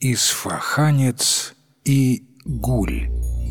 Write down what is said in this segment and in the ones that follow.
Исфаханец и Гуль.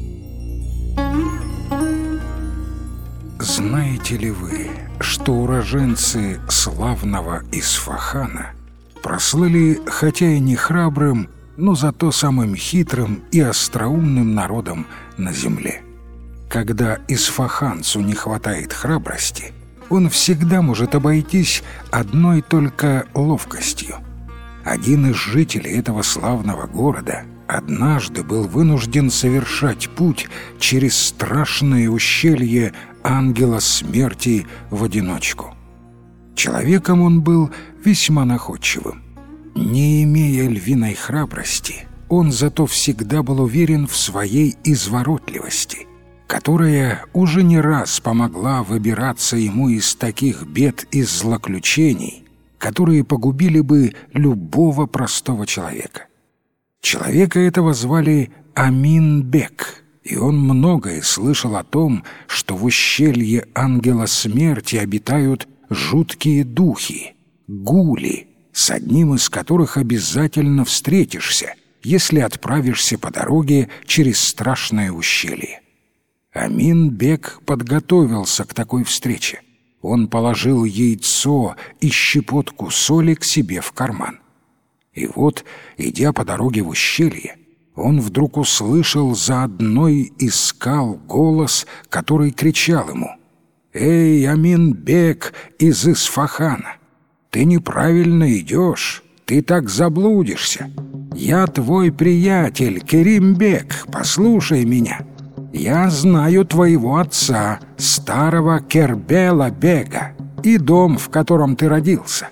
Знаете ли вы, что уроженцы славного Исфахана прослыли, хотя и не храбрым, но зато самым хитрым и остроумным народом на земле? Когда исфаханцу не хватает храбрости, он всегда может обойтись одной только ловкостью. Один из жителей этого славного города однажды был вынужден совершать путь через страшное ущелье Ангела Смерти в одиночку. Человеком он был весьма находчивым. Не имея львиной храбрости, он зато всегда был уверен в своей изворотливости, которая уже не раз помогла выбираться ему из таких бед и злоключений, которые погубили бы любого простого человека. Человека этого звали Амин-бек, и он многое слышал о том, что в ущелье Ангела Смерти обитают жуткие духи, гули, с одним из которых обязательно встретишься, если отправишься по дороге через страшное ущелье. Амин-бек подготовился к такой встрече. Он положил яйцо и щепотку соли к себе в карман. И вот, идя по дороге в ущелье, он вдруг услышал за одной из скал голос, который кричал ему: «Эй, Амин-бек из Исфахана! Ты неправильно идешь, ты так заблудишься. Я твой приятель Керим-бек, послушай меня. Я знаю твоего отца, старого Кербела-бега, и дом, в котором ты родился».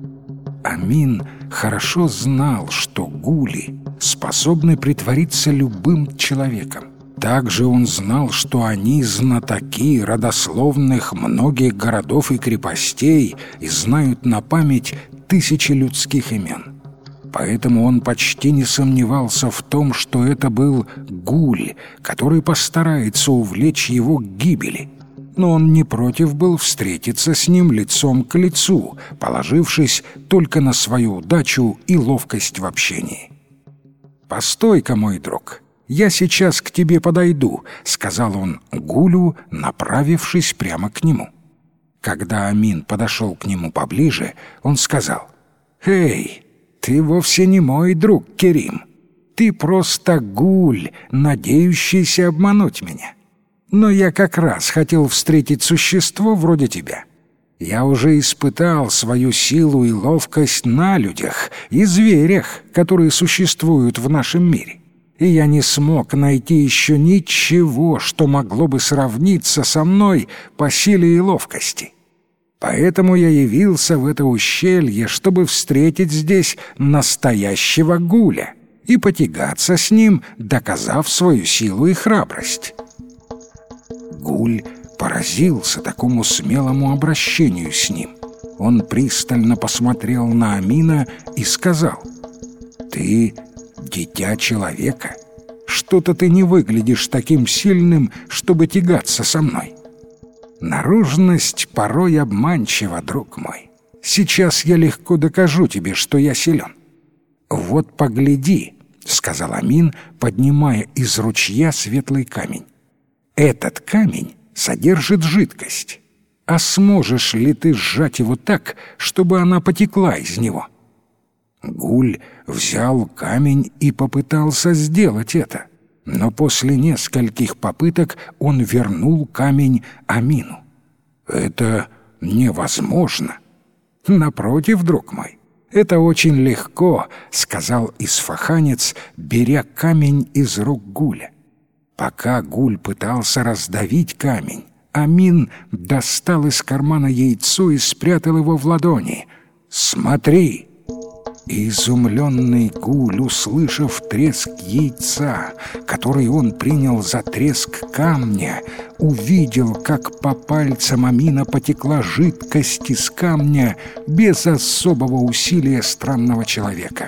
Амин хорошо знал, что гули способны притвориться любым человеком. Также он знал, что они знатоки родословных многих городов и крепостей и знают на память тысячи людских имен. Поэтому он почти не сомневался в том, что это был гуль, который постарается увлечь его к гибели. Но он не против был встретиться с ним лицом к лицу, положившись только на свою удачу и ловкость в общении. «Постой-ка, мой друг, я сейчас к тебе подойду», — сказал он гулю, направившись прямо к нему. Когда Амин подошел к нему поближе, он сказал: «Эй, ты вовсе не мой друг, Керим. Ты просто гуль, надеющийся обмануть меня. Но я как раз хотел встретить существо вроде тебя. Я уже испытал свою силу и ловкость на людях и зверях, которые существуют в нашем мире. И я не смог найти еще ничего, что могло бы сравниться со мной по силе и ловкости. Поэтому я явился в это ущелье, чтобы встретить здесь настоящего гуля и потягаться с ним, доказав свою силу и храбрость». Гуль поразился такому смелому обращению с ним. Он пристально посмотрел на Амина и сказал: «Ты дитя человека. Что-то ты не выглядишь таким сильным, чтобы тягаться со мной. Наружность порой обманчива, друг мой. Сейчас я легко докажу тебе, что я силен». «Вот погляди», — сказал Амин, поднимая из ручья светлый камень. «Этот камень содержит жидкость. А сможешь ли ты сжать его так, чтобы она потекла из него?» Гуль взял камень и попытался сделать это, но после нескольких попыток он вернул камень Амину. «Это невозможно». «Напротив, друг мой, это очень легко», — сказал исфаханец, беря камень из рук гуля. Пока гуль пытался раздавить камень, Амин достал из кармана яйцо и спрятал его в ладони. «Смотри!» Изумленный гуль, услышав треск яйца, который он принял за треск камня, увидел, как по пальцам Амина потекла жидкость из камня без особого усилия странного человека.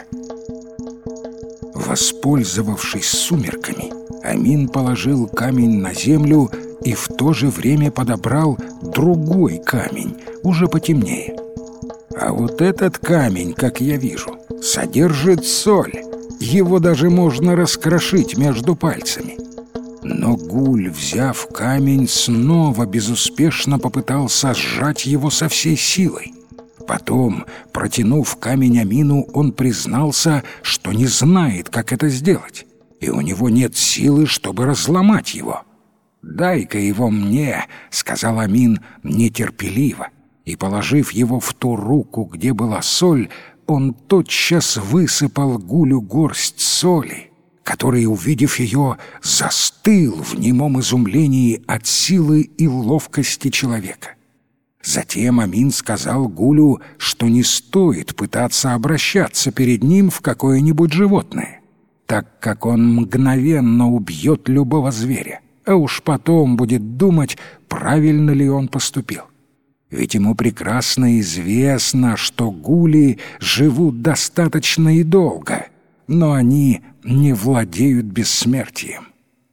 Воспользовавшись сумерками, Амин положил камень на землю и в то же время подобрал другой камень, уже потемнее. «А вот этот камень, как я вижу, содержит соль. Его даже можно раскрошить между пальцами. Но Гуль, взяв камень, снова безуспешно попытался сжать его со всей силой. Потом, протянув камень Амину, он признался, что не знает, как это сделать, и у него нет силы, чтобы разломать его. «Дай-ка его мне», — сказал Амин нетерпеливо, и, положив его в ту руку, где была соль, он тотчас высыпал Гулю горсть соли, который, увидев ее, застыл в немом изумлении от силы и ловкости человека. Затем Амин сказал Гулю, что не стоит пытаться обращаться перед ним в какое-нибудь животное, так как он мгновенно убьет любого зверя, а уж потом будет думать, правильно ли он поступил. Ведь ему прекрасно известно, что гули живут достаточно и долго, но они не владеют бессмертием.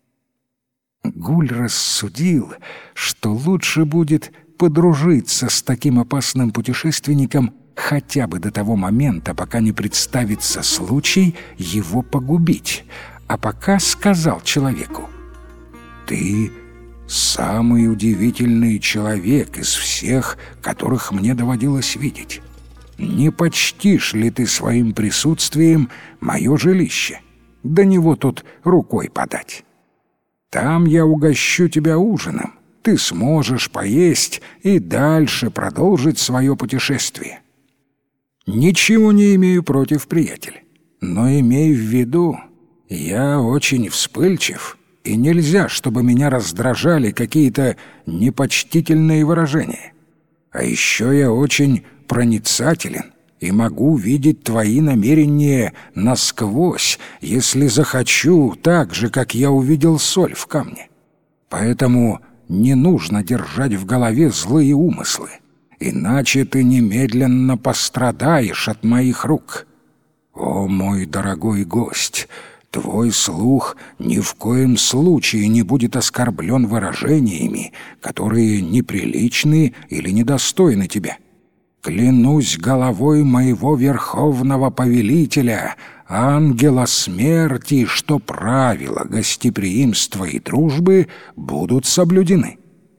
Гуль рассудил, что лучше будет подружиться с таким опасным путешественником хотя бы до того момента, пока не представится случай его погубить, а пока сказал человеку: «Ты самый удивительный человек из всех, которых мне доводилось видеть. Не почтишь ли ты своим присутствием мое жилище? До него тут рукой подать. Там я угощу тебя ужином, ты сможешь поесть и дальше продолжить свое путешествие». «Ничего не имею против, приятель, но имей в виду, я очень вспыльчив, и нельзя, чтобы меня раздражали какие-то непочтительные выражения. А еще я очень проницателен и могу видеть твои намерения насквозь, если захочу, так же, как я увидел соль в камне. Поэтому не нужно держать в голове злые умыслы, иначе ты немедленно пострадаешь от моих рук. О, мой дорогой гость, твой слух ни в коем случае не будет оскорблен выражениями, которые неприличны или недостойны тебя. Клянусь головой моего верховного повелителя, ангела смерти, что правила гостеприимства и дружбы будут соблюдены».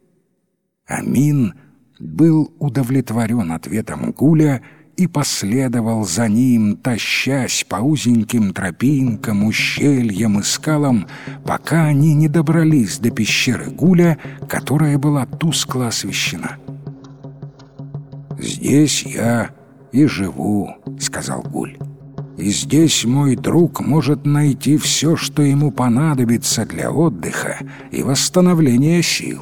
Амин был удовлетворен ответом Гуля и последовал за ним, тащась по узеньким тропинкам, ущельям и скалам, пока они не добрались до пещеры Гуля, которая была тускло освещена. «Здесь я и живу», — сказал Гуль. «И здесь мой друг может найти все, что ему понадобится для отдыха и восстановления сил».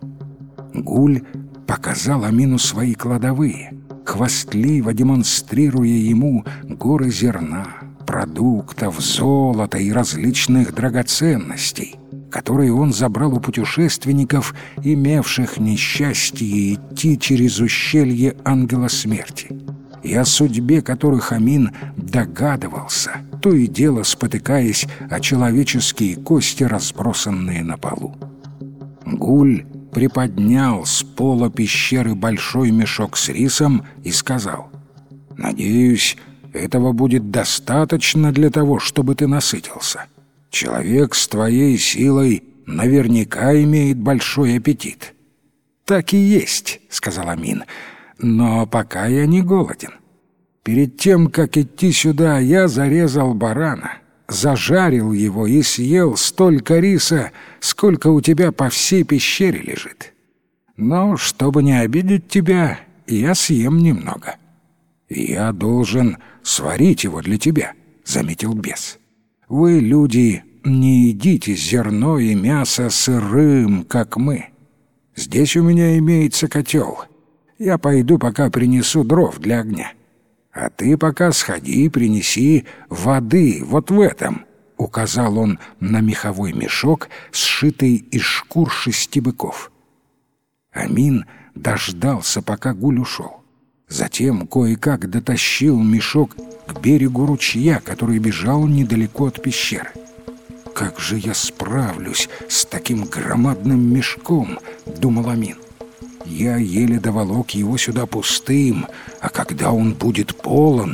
Гуль показал Амину свои кладовые, хвастливо демонстрируя ему горы зерна, продуктов, золота и различных драгоценностей, которые он забрал у путешественников, имевших несчастье идти через ущелье Ангела Смерти, и о судьбе которых Амин догадывался, то и дело спотыкаясь о человеческие кости, разбросанные на полу. Гуль приподнял с пола пещеры большой мешок с рисом и сказал: «Надеюсь, этого будет достаточно для того, чтобы ты насытился. Человек с твоей силой наверняка имеет большой аппетит». «Так и есть», — сказал Амин, — «но пока я не голоден. Перед тем, как идти сюда, я зарезал барана, зажарил его и съел столько риса, сколько у тебя по всей пещере лежит. Но, чтобы не обидеть тебя, я съем немного». «Я должен сварить его для тебя», — заметил бес. «Вы, люди, не едите зерно и мясо сырым, как мы. Здесь у меня имеется котел. Я пойду пока принесу дров для огня. А ты пока сходи и принеси воды вот в этом», — указал он на меховой мешок, сшитый из шкур 6 быков. Амин дождался, пока Гуль ушел. Затем кое-как дотащил мешок к берегу ручья, который бежал недалеко от пещеры. «Как же я справлюсь с таким громадным мешком?» — думал Амин. «Я еле доволок его сюда пустым, а когда он будет полон,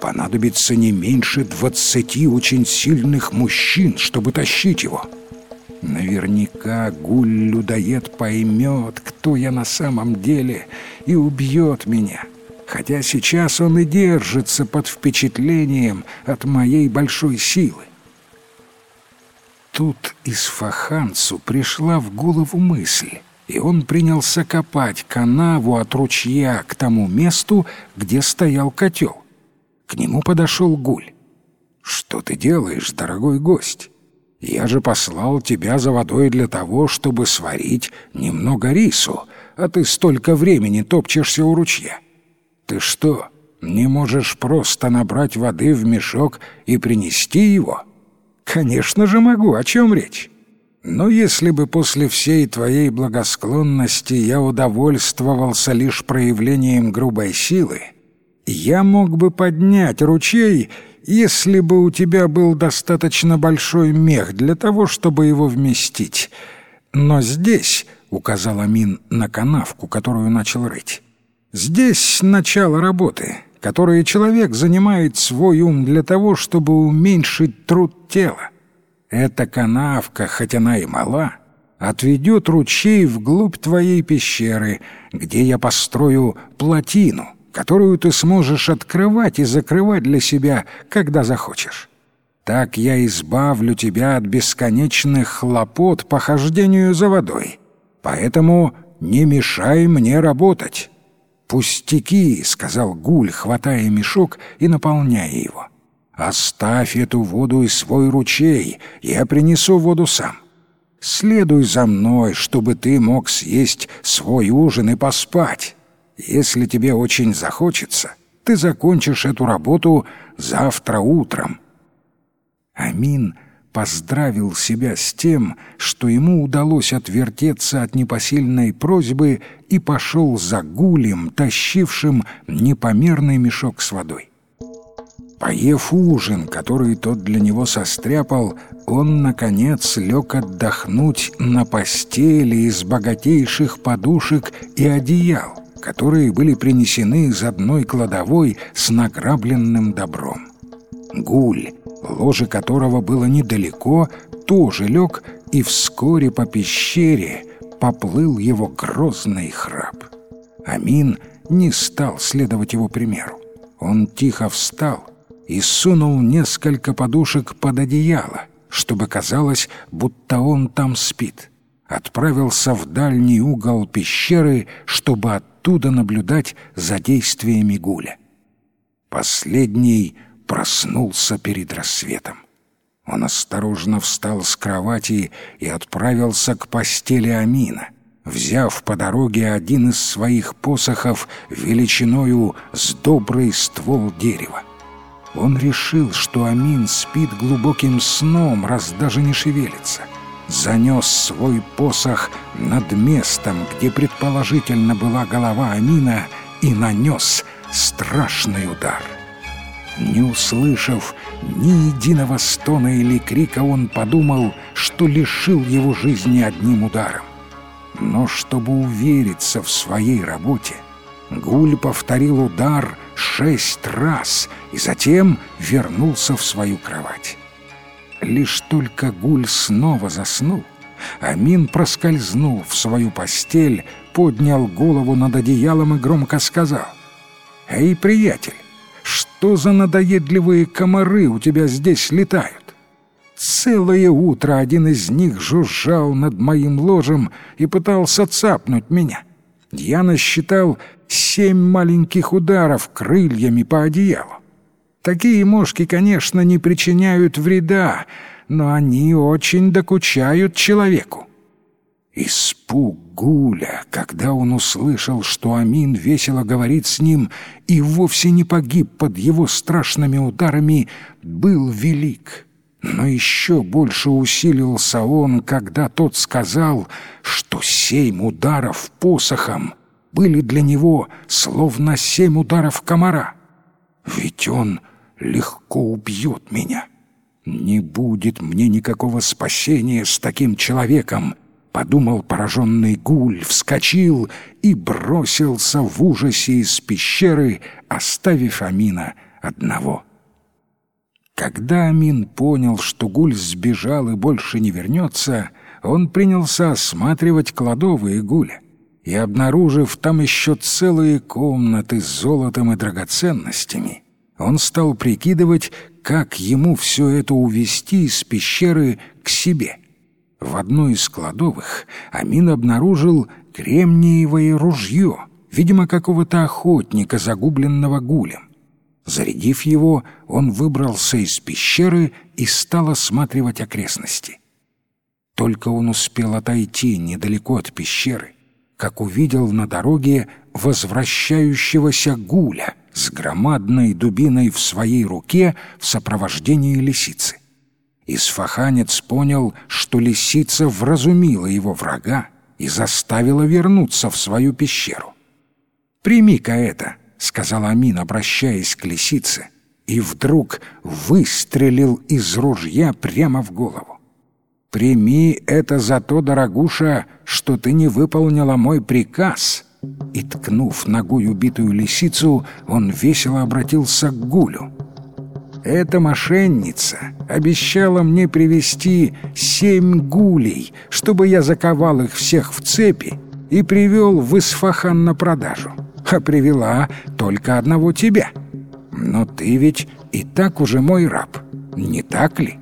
понадобится не меньше 20 очень сильных мужчин, чтобы тащить его. Наверняка гуль-людоед поймет, кто я на самом деле, и убьет меня, хотя сейчас он и держится под впечатлением от моей большой силы. Тут Исфаханцу пришла в голову мысль, и он принялся копать канаву от ручья к тому месту, где стоял котел. К нему подошел гуль. «Что ты делаешь, дорогой гость? Я же послал тебя за водой для того, чтобы сварить немного рису, а ты столько времени топчешься у ручья. Ты что, не можешь просто набрать воды в мешок и принести его?» «Конечно же могу, о чем речь? Но если бы после всей твоей благосклонности я удовольствовался лишь проявлением грубой силы, я мог бы поднять ручей, если бы у тебя был достаточно большой мех для того, чтобы его вместить. Но здесь, — указал Амин на канавку, которую начал рыть, — здесь начало работы, которой человек занимает свой ум для того, чтобы уменьшить труд тела. Эта канавка, хоть она и мала, отведет ручей вглубь твоей пещеры, где я построю плотину, которую ты сможешь открывать и закрывать для себя, когда захочешь. Так я избавлю тебя от бесконечных хлопот по хождению за водой. Поэтому не мешай мне работать». «Пустяки», — сказал гуль, хватая мешок и наполняя его. «Оставь эту воду и свой ручей, я принесу воду сам. Следуй за мной, чтобы ты мог съесть свой ужин и поспать. Если тебе очень захочется, ты закончишь эту работу завтра утром». Амин поздравил себя с тем, что ему удалось отвертеться от непосильной просьбы, и пошел за гулем, тащившим непомерный мешок с водой. Поев ужин, который тот для него состряпал, он, наконец, лег отдохнуть на постели из богатейших подушек и одеял, которые были принесены из одной кладовой с награбленным добром. Гуль, ложе которого было недалеко, тоже лег, и вскоре по пещере поплыл его грозный храп. Амин не стал следовать его примеру. Он тихо встал и сунул несколько подушек под одеяло, чтобы казалось, будто он там спит. Отправился в дальний угол пещеры, чтобы оттуда наблюдать за действиями гуля. Последний проснулся перед рассветом. Он осторожно встал с кровати и отправился к постели Амина, взяв по дороге один из своих посохов величиною с добрый ствол дерева. Он решил, что Амин спит глубоким сном, раз даже не шевелится. Занес свой посох над местом, где предположительно была голова Амина, и нанес страшный удар. Не услышав ни единого стона или крика, он подумал, что лишил его жизни одним ударом. Но чтобы увериться в своей работе, гуль повторил удар 6 раз и затем вернулся в свою кровать. Лишь только гуль снова заснул, Амин проскользнул в свою постель, поднял голову над одеялом и громко сказал: «Эй, приятель, что за надоедливые комары у тебя здесь летают? Целое утро один из них жужжал над моим ложем и пытался цапнуть меня. Я насчитал 7 маленьких ударов крыльями по одеялу. Такие мошки, конечно, не причиняют вреда, но они очень докучают человеку». Испуг гуля, когда он услышал, что Амин весело говорит с ним и вовсе не погиб под его страшными ударами, был велик. Но еще больше усилился он, когда тот сказал, что 7 ударов посохом были для него словно 7 ударов комара. «Ведь он легко убьет меня. Не будет мне никакого спасения с таким человеком», — подумал пораженный гуль, вскочил и бросился в ужасе из пещеры, оставив Амина одного. Когда Амин понял, что Гуль сбежал и больше не вернется, он принялся осматривать кладовые Гуля, и, обнаружив там еще целые комнаты с золотом и драгоценностями, он стал прикидывать, как ему все это увезти из пещеры к себе. В одной из кладовых Амин обнаружил кремниевое ружье, видимо, какого-то охотника, загубленного Гулем. Зарядив его, он выбрался из пещеры и стал осматривать окрестности. Только он успел отойти недалеко от пещеры, как увидел на дороге возвращающегося Гуля с громадной дубиной в своей руке в сопровождении лисицы. Исфаханец понял, что лисица вразумила его врага и заставила вернуться в свою пещеру. «Прими-ка это», — сказал Амин, обращаясь к лисице, и вдруг выстрелил из ружья прямо в голову. «Прими это за то, дорогуша, что ты не выполнила мой приказ». И, ткнув ногой убитую лисицу, он весело обратился к Гулю. «Эта мошенница обещала мне привезти 7 гулей, чтобы я заковал их всех в цепи и привел в Исфахан на продажу, а привела только одного тебя. Но ты ведь и так уже мой раб, не так ли?»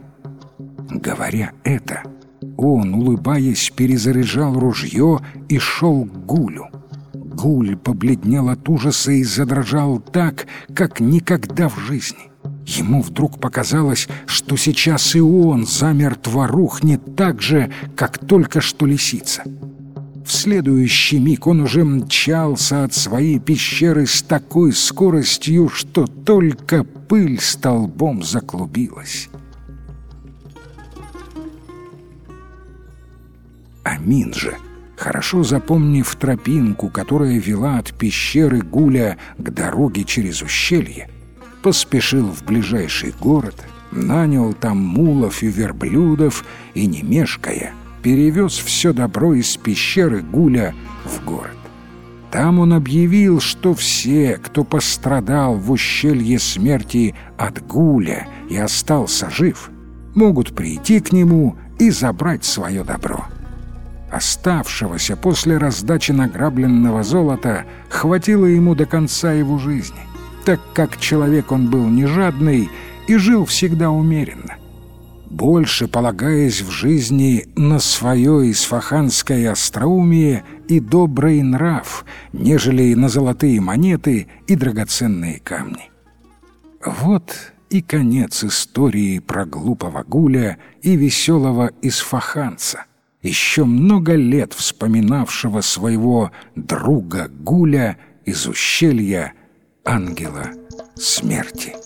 Говоря это, он, улыбаясь, перезаряжал ружье и шел к Гулю. Гуль побледнел от ужаса и задрожал так, как никогда в жизни. Ему вдруг показалось, что сейчас и он замертво рухнет так же, как только что лисица. В следующий миг он уже мчался от своей пещеры с такой скоростью, что только пыль столбом заклубилась. Амин же, хорошо запомнив тропинку, которая вела от пещеры Гуля к дороге через ущелье, поспешил в ближайший город, нанял там мулов и верблюдов и, не мешкая, перевез все добро из пещеры Гуля в город. Там он объявил, что все, кто пострадал в ущелье смерти от Гуля и остался жив, могут прийти к нему и забрать свое добро. Оставшегося после раздачи награбленного золота хватило ему до конца его жизни, так как человек он был не жадный и жил всегда умеренно, больше полагаясь в жизни на свое исфаханское остроумие и добрый нрав, нежели на золотые монеты и драгоценные камни. Вот и конец истории про глупого Гуля и веселого исфаханца, еще много лет вспоминавшего своего друга Гуля из ущелья Ангела Смерти.